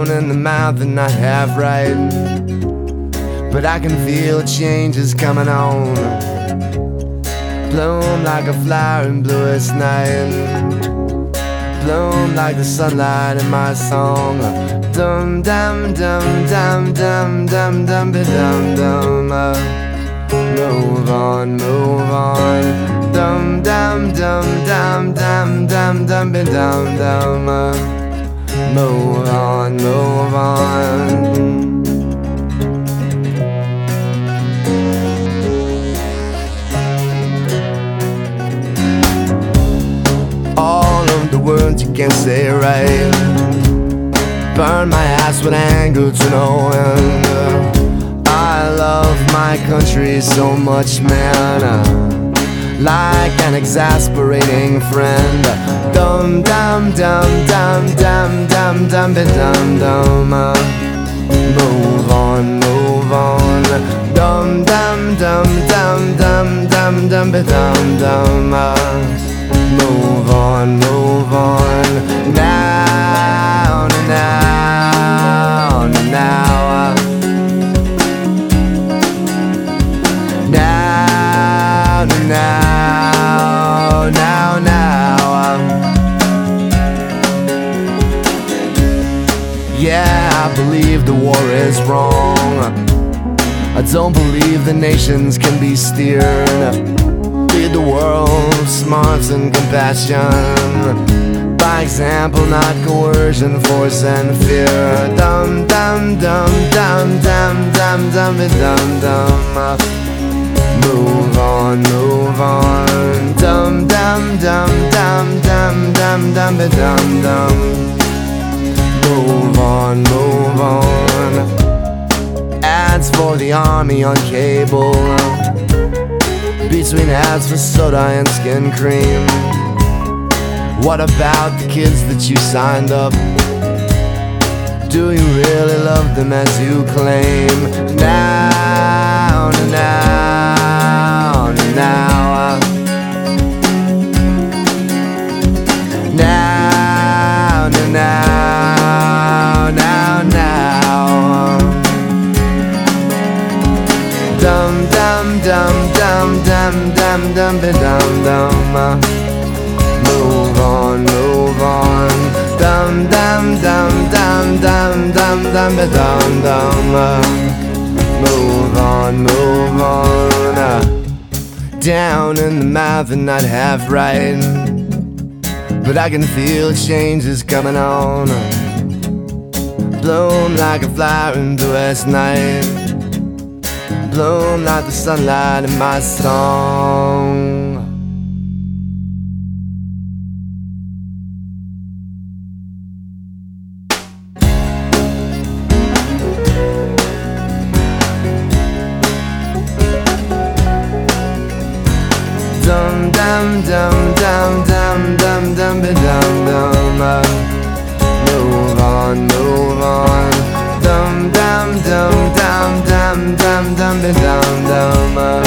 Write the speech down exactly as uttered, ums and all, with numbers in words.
down in the mouth and not half right, but I can feel change is coming on. Bloom like a flower in bluest night, bloom like the sunlight in my song. Dum dum dum dum dum dum dum dum dum. Move on, move on. Dum dum dum dum dum dum dum dum dum. Move on, move on. All of the words you can't say right burn my ass with anger to no end. I love my country so much, man, like an exasperating friend. Dum dum dum dum dum dum dum dum dum. Move on, move on. Dum dum dum dum dum dum dum dum dum. Move on, move on. Now, now, now. Now, now, now, now. Yeah, I believe the war is wrong. I don't believe the nations can be steered. Lead the world with smarts and compassion, by example, not coercion, force and fear. Dum dum dum dum dum dum dum dum dum. Move on, move on. Dum dum dum dum dum dum dum dum dum. Move on, move on. Ads for the army on cable, between ads for soda and skin cream. What about the kids that you signed up? Do you really love them as you claim? Now, now, now. Now, now, now, now. Dum dum dum dum dum dum dum dum dum. Move on, move on. Dum dum dum dum dum dum dum dum dum. Move on, move on. Down in the mouth and not half right, but I can feel change is coming on. Bloom like a flower in the west night, bloom like the sunlight in my song. Dum dum dum dum dum dum dum dum dum. Move on, move on. Dum dum dum dum dum dum dum dum dum.